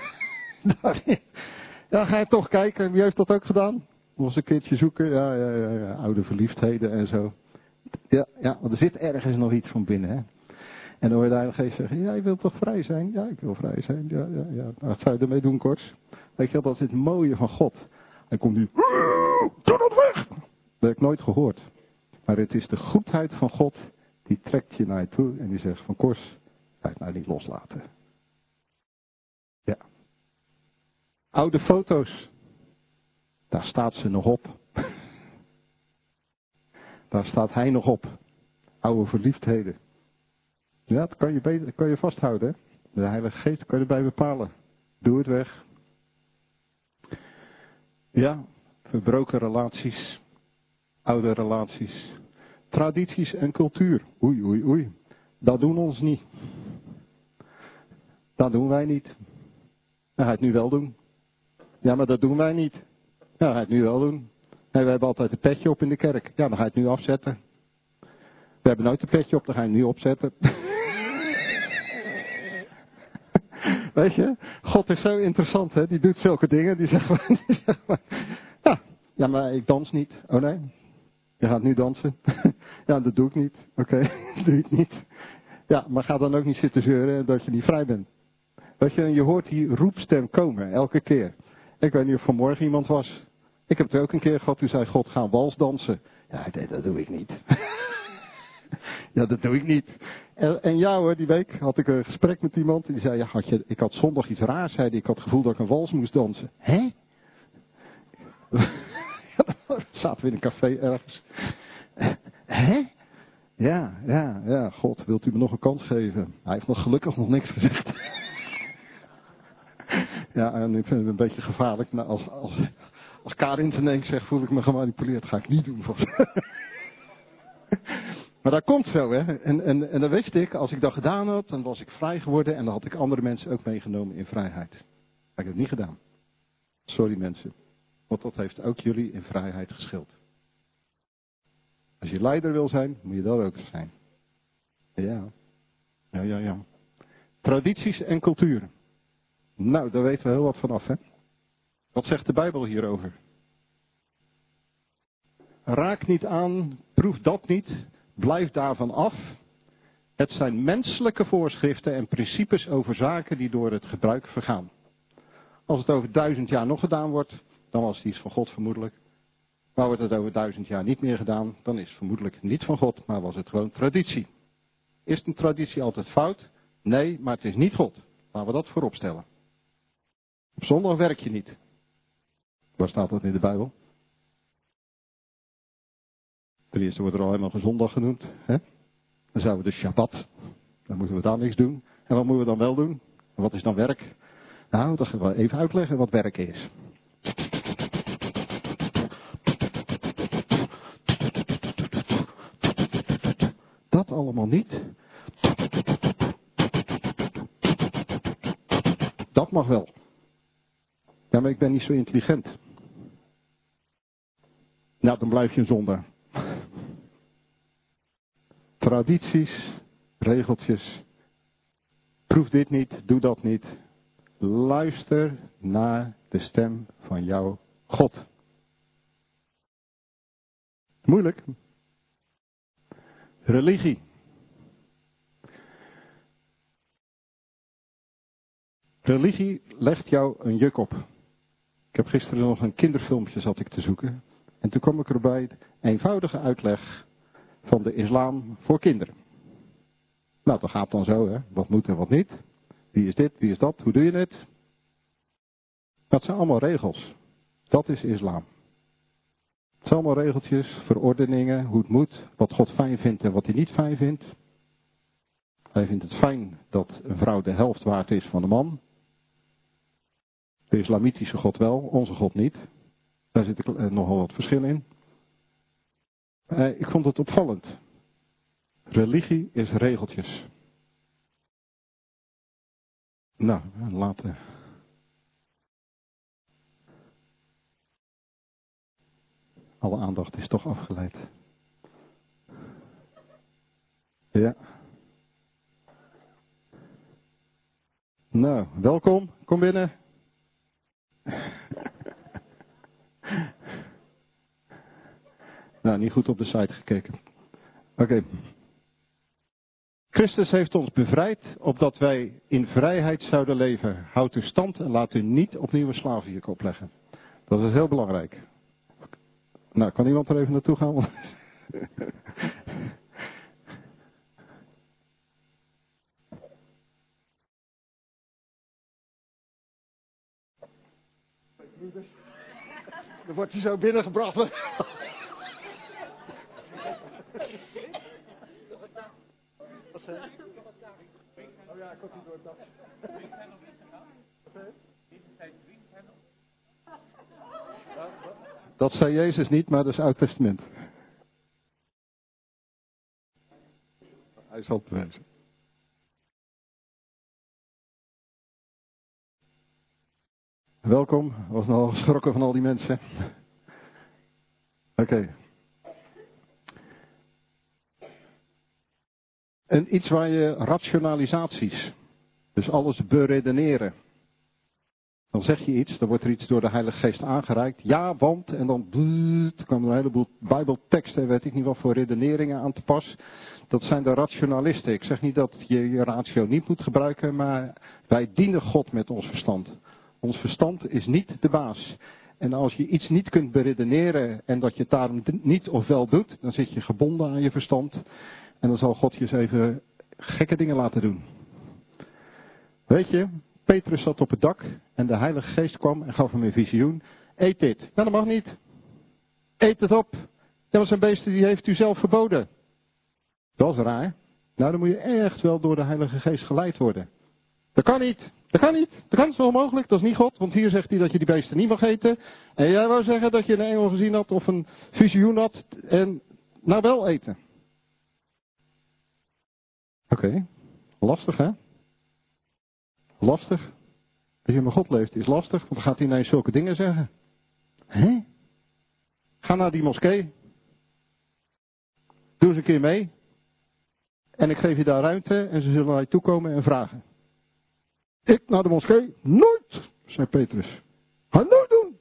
Speaker 1: Ja, ga je toch kijken, wie heeft dat ook gedaan? Nog eens een keertje zoeken, ja, oude verliefdheden en zo. Ja, want er zit ergens nog iets van binnen, hè. En dan hoor je de Heilige Geest zeggen, ja, je wilt toch vrij zijn? Ja, ik wil vrij zijn. Ja. Nou, wat zou je ermee doen, Kors? Weet je, dat is het mooie van God. Hij komt nu, doe dat weg! Dat heb ik nooit gehoord. Maar het is de goedheid van God, die trekt je naar je toe en die zegt van Kors, ga het nou niet loslaten. Ja. Oude foto's, daar staat ze nog op. Daar staat hij nog op. Oude verliefdheden. Ja, dat kan je vasthouden. Hè? De Heilige Geest kan je erbij bepalen. Doe het weg. Ja, verbroken relaties. Oude relaties. Tradities en cultuur. Oei. Dat doen ons niet. Dat doen wij niet. Dan ga je het nu wel doen. Ja, maar dat doen wij niet. Ja, dan ga je het nu wel doen. Nee, we hebben altijd een petje op in de kerk. Ja, dan ga je het nu afzetten. We hebben nooit een petje op, dan ga je het nu opzetten. Weet je, God is zo interessant, hè? Die doet zulke dingen. Die zegt maar, ja, maar ik dans niet. Oh nee, je gaat nu dansen. Ja, dat doe ik niet. Oké, doe je het niet. Ja, maar ga dan ook niet zitten zeuren dat je niet vrij bent. Weet je, je hoort die roepstem komen, elke keer. Ik weet niet of vanmorgen iemand was. Ik heb het ook een keer gehad, toen zei God, ga wals dansen. Ja, nee, dat doe ik niet. Ja, dat doe ik niet. En ja hoor, die week had ik een gesprek met iemand. Die zei, ja, ik had zondag iets raars. Zei die, ik had het gevoel dat ik een wals moest dansen. Hè? Zaten we in een café ergens. Hè? Ja, God, wilt u me nog een kans geven? Hij heeft nog gelukkig nog niks gezegd. Ja, en ik vind het een beetje gevaarlijk. Nou, als Karin te denken zegt, voel ik me gemanipuleerd. Ga ik niet doen. Maar dat komt zo, hè. En dan wist ik, als ik dat gedaan had, dan was ik vrij geworden. En dan had ik andere mensen ook meegenomen in vrijheid. Maar ik heb het niet gedaan. Sorry mensen. Want dat heeft ook jullie in vrijheid geschild. Als je leider wil zijn, moet je dat ook zijn. Ja. Tradities en culturen. Nou, daar weten we heel wat vanaf, hè. Wat zegt de Bijbel hierover? Raak niet aan, proef dat niet, blijf daarvan af. Het zijn menselijke voorschriften en principes over zaken die door het gebruik vergaan. Als het over 1000 jaar nog gedaan wordt, dan was het iets van God vermoedelijk. Maar wordt het over 1000 jaar niet meer gedaan, dan is het vermoedelijk niet van God, maar was het gewoon traditie. Is een traditie altijd fout? Nee, maar het is niet God. Laten we dat voorop stellen. Op zondag werk je niet. Waar staat dat in de Bijbel? Ten eerste wordt er al helemaal geen zondag genoemd. Hè? Dan zouden we de Shabbat. Dan moeten we daar niks doen. En wat moeten we dan wel doen? En wat is dan werk? Nou, dat gaan we even uitleggen wat werk is. Dat allemaal niet. Dat mag wel. Ja, maar ik ben niet zo intelligent. Nou, dan blijf je een zondaar. Tradities, regeltjes. Proef dit niet, doe dat niet. Luister naar de stem van jouw God. Moeilijk. Religie. Religie legt jou een juk op. Ik heb gisteren nog een kinderfilmpje zat ik te zoeken. En toen kwam ik erbij, eenvoudige uitleg van de islam voor kinderen. Nou, dat gaat dan zo, hè. Wat moet en wat niet. Wie is dit, wie is dat, hoe doe je het? Dat zijn allemaal regels. Dat is islam. Het zijn allemaal regeltjes, verordeningen, hoe het moet, wat God fijn vindt en wat hij niet fijn vindt. Hij vindt het fijn dat een vrouw de helft waard is van de man. De islamitische God wel, onze God niet. Daar zit nogal wat verschil in. Ik vond het opvallend. Religie is regeltjes. Nou, later. Alle aandacht is toch afgeleid. Ja. Nou, welkom. Kom binnen. Nou, niet goed op de site gekeken. Oké. Christus heeft ons bevrijd, opdat wij in vrijheid zouden leven. Houd uw stand en laat u niet opnieuw een slavenjuk opleggen. Dat is heel belangrijk. Nou, kan iemand er even naartoe gaan? Dan wordt hij zo binnengebracht. Wat zei je? Oh ja, ik had niet door het dak. Dat zei Jezus niet, maar dat is Oud Testament. Hij zal het bewijzen. Welkom, ik was nogal geschrokken van al die mensen. Oké. En iets waar je rationalisaties, dus alles beredeneren. Dan zeg je iets, dan wordt er iets door de Heilige Geest aangereikt. Ja, want, en dan komen er een heleboel bijbelteksten, weet ik niet wat voor redeneringen aan te pas. Dat zijn de rationalisten. Ik zeg niet dat je je ratio niet moet gebruiken, maar wij dienen God met ons verstand. Ons verstand is niet de baas. En als je iets niet kunt beredeneren en dat je het daarom niet of wel doet, dan zit je gebonden aan je verstand. En dan zal God je eens even gekke dingen laten doen. Weet je, Petrus zat op het dak en de Heilige Geest kwam en gaf hem een visioen. Eet dit. Nou, dat mag niet. Eet het op. Dat was een beest die heeft u zelf verboden. Dat is raar. Nou, dan moet je echt wel door de Heilige Geest geleid worden. Dat kan niet. Dat kan niet. Dat kan, is onmogelijk. Dat is niet God. Want hier zegt hij dat je die beesten niet mag eten. En jij wou zeggen dat je een engel gezien had of een visioen had. En nou wel eten. Oké. Lastig, hè? Lastig. Als je met God leeft is lastig. Want dan gaat hij ineens zulke dingen zeggen. Hè? Ga naar die moskee. Doe eens een keer mee. En ik geef je daar ruimte. En ze zullen naar je toe komen en vragen. Ik naar de moskee? Nooit, zei Petrus. Ga nooit doen.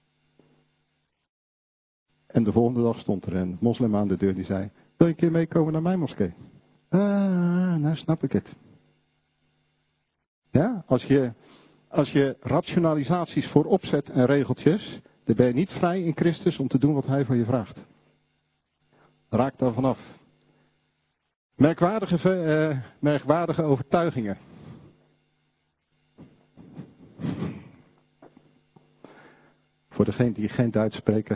Speaker 1: En de volgende dag stond er een moslim aan de deur die zei, wil je een keer meekomen naar mijn moskee? Nou snap ik het. Ja, als je rationalisaties voorop zet en regeltjes, dan ben je niet vrij in Christus om te doen wat hij van je vraagt. Raak daar vanaf. Merkwaardige overtuigingen. Voor degenen die geen Duits spreken.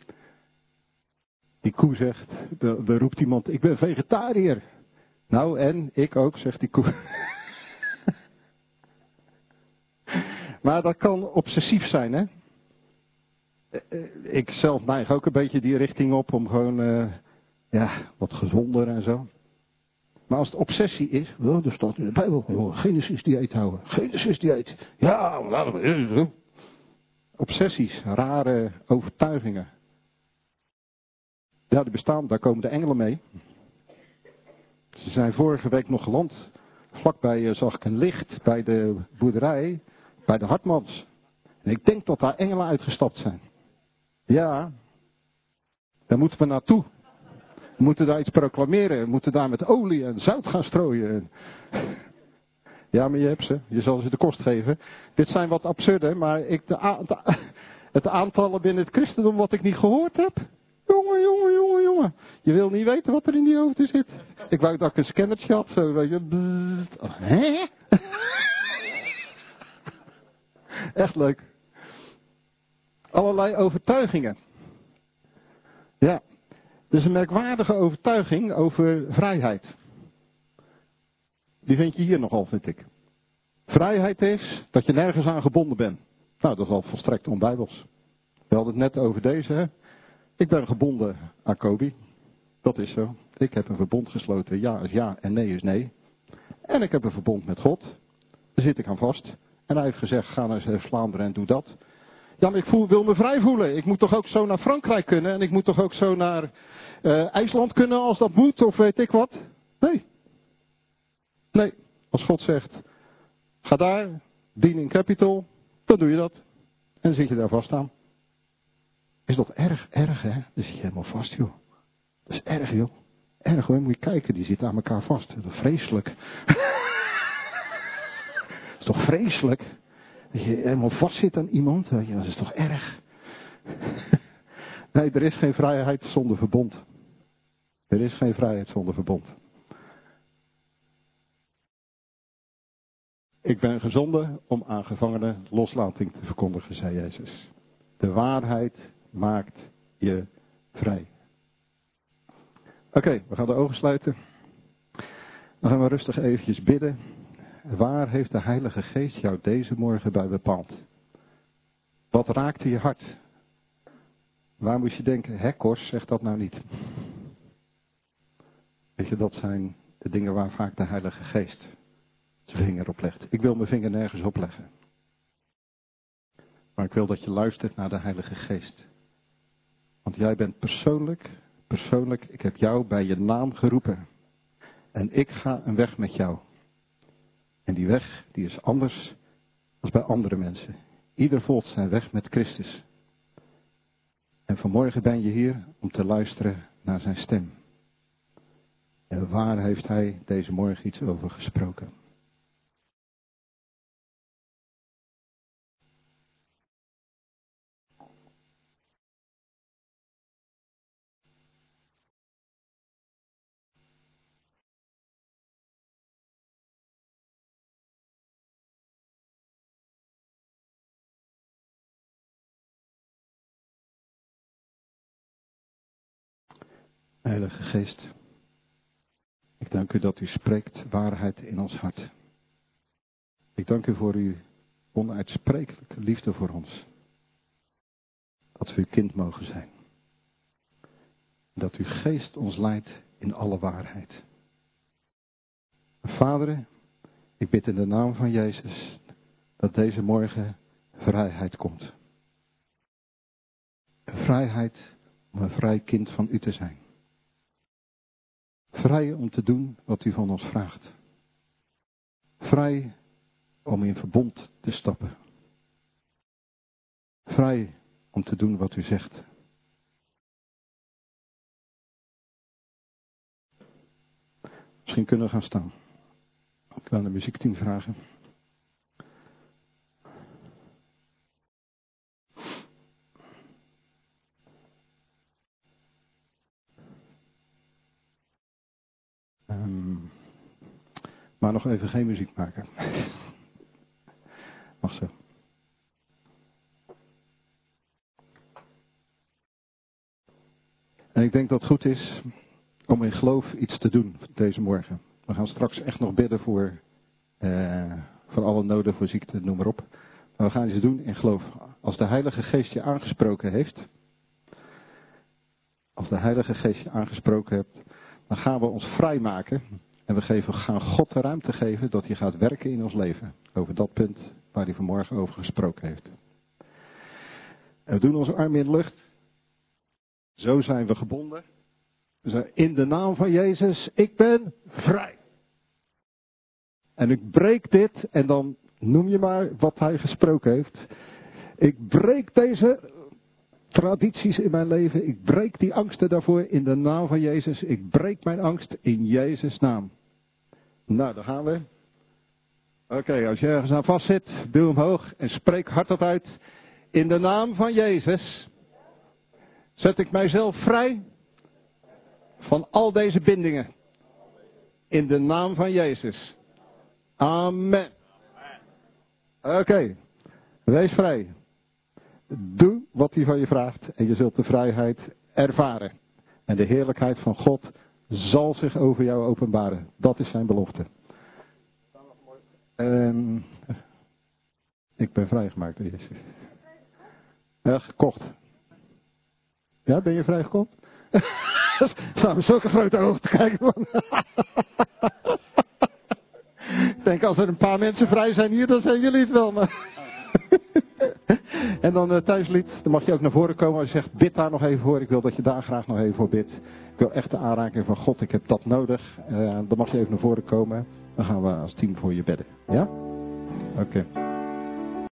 Speaker 1: Die koe zegt, er roept iemand, ik ben vegetariër. Nou en, ik ook, zegt die koe. Maar dat kan obsessief zijn, hè. Ik zelf neig ook een beetje die richting op om gewoon, wat gezonder en zo. Maar als het obsessie is, er staat in de Bijbel, Genesis dieet houden. Genesis dieet. Ja, obsessies, rare overtuigingen. Ja, die bestaan, daar komen de engelen mee. Ze zijn vorige week nog geland. Vlakbij zag ik een licht bij de boerderij, bij de Hartmans. En ik denk dat daar engelen uitgestapt zijn. Ja, daar moeten we naartoe. We moeten daar iets proclameren. We moeten daar met olie en zout gaan strooien. Ja, maar je hebt ze. Je zal ze de kost geven. Dit zijn wat absurde, maar het aantallen binnen het christendom wat ik niet gehoord heb. Jongen. Je wil niet weten wat er in die hoofden zit. Ik wou dat ik een scannertje had. Zo, weet je. Hè? Echt leuk. Allerlei overtuigingen. Ja. Dus een merkwaardige overtuiging over vrijheid. Die vind je hier nogal, vind ik. Vrijheid is dat je nergens aan gebonden bent. Nou, dat is al volstrekt onbijbels. We hadden het net over deze, hè. Ik ben gebonden aan Kobi. Dat is zo. Ik heb een verbond gesloten. Ja is ja en nee is nee. En ik heb een verbond met God. Daar zit ik aan vast. En hij heeft gezegd, ga naar Vlaanderen en doe dat. Ja, maar ik wil me vrij voelen. Ik moet toch ook zo naar Frankrijk kunnen. En ik moet toch ook zo naar IJsland kunnen als dat moet. Of weet ik wat. Nee. Als God zegt, ga daar, dien in Capital. Dan doe je dat. En dan zit je daar vast aan. Is dat erg, hè? Dan zit je helemaal vast, joh. Dat is erg, joh. Erg hoor, moet je kijken, die zitten aan elkaar vast. Dat is vreselijk. Dat is toch vreselijk? Dat je helemaal vast zit aan iemand. Ja, dat is toch erg? Nee, er is geen vrijheid zonder verbond. Er is geen vrijheid zonder verbond. Ik ben gezonden om aan gevangenen loslating te verkondigen, zei Jezus. De waarheid maakt je vrij. Oké, we gaan de ogen sluiten. Dan gaan we rustig eventjes bidden. Waar heeft de Heilige Geest jou deze morgen bij bepaald? Wat raakte je hart? Waar moest je denken, Kors, zeg dat nou niet. Weet je, dat zijn de dingen waar vaak de Heilige Geest zijn vinger op legt. Ik wil mijn vinger nergens opleggen. Maar ik wil dat je luistert naar de Heilige Geest. Want jij bent persoonlijk, ik heb jou bij je naam geroepen. En ik ga een weg met jou. En die weg, die is anders dan bij andere mensen. Ieder volgt zijn weg met Christus. En vanmorgen ben je hier om te luisteren naar zijn stem. En waar heeft hij deze morgen iets over gesproken? Heilige Geest, ik dank u dat u spreekt waarheid in ons hart. Ik dank u voor uw onuitsprekelijke liefde voor ons. Dat we uw kind mogen zijn. Dat uw geest ons leidt in alle waarheid. Vader, ik bid in de naam van Jezus dat deze morgen vrijheid komt. Een vrijheid om een vrij kind van u te zijn. Vrij om te doen wat u van ons vraagt. Vrij om in verbond te stappen. Vrij om te doen wat u zegt. Misschien kunnen we gaan staan. Ik wil aan de muziekteam vragen. Maar nog even geen muziek maken. Mag zo. En ik denk dat het goed is om in geloof iets te doen deze morgen. We gaan straks echt nog bidden voor alle noden, voor ziekte, noem maar op. Maar we gaan iets doen in geloof. Als de Heilige Geest je aangesproken heeft. Als de Heilige Geest je aangesproken hebt. Dan gaan we ons vrijmaken. En we gaan God de ruimte geven dat hij gaat werken in ons leven. Over dat punt waar hij vanmorgen over gesproken heeft. En we doen onze armen in de lucht. Zo zijn we gebonden. We zeggen in de naam van Jezus, ik ben vrij. En ik breek dit en dan noem je maar wat hij gesproken heeft. Ik breek deze tradities in mijn leven. Ik breek die angsten daarvoor in de naam van Jezus. Ik breek mijn angst in Jezus' naam. Nou, daar gaan we. Oké, als je ergens aan vast zit, duw hem hoog en spreek hardop uit. In de naam van Jezus zet ik mijzelf vrij van al deze bindingen. In de naam van Jezus. Amen. Oké, wees vrij. Doe wat hij van je vraagt en je zult de vrijheid ervaren. En de heerlijkheid van God zal zich over jou openbaren. Dat is zijn belofte. Ik ben vrijgemaakt door Jezus. Ja, gekocht. Ja, ben je vrijgekocht? Staan we zulke grote ogen te kijken. Ik denk, als er een paar mensen vrij zijn hier, dan zijn jullie het wel. Maar... En dan thuislied, dan mag je ook naar voren komen als je zegt, bid daar nog even voor. Ik wil dat je daar graag nog even voor bidt. Ik wil echt de aanraking van God, ik heb dat nodig. Dan mag je even naar voren komen. Dan gaan we als team voor je bidden. Ja? Oké.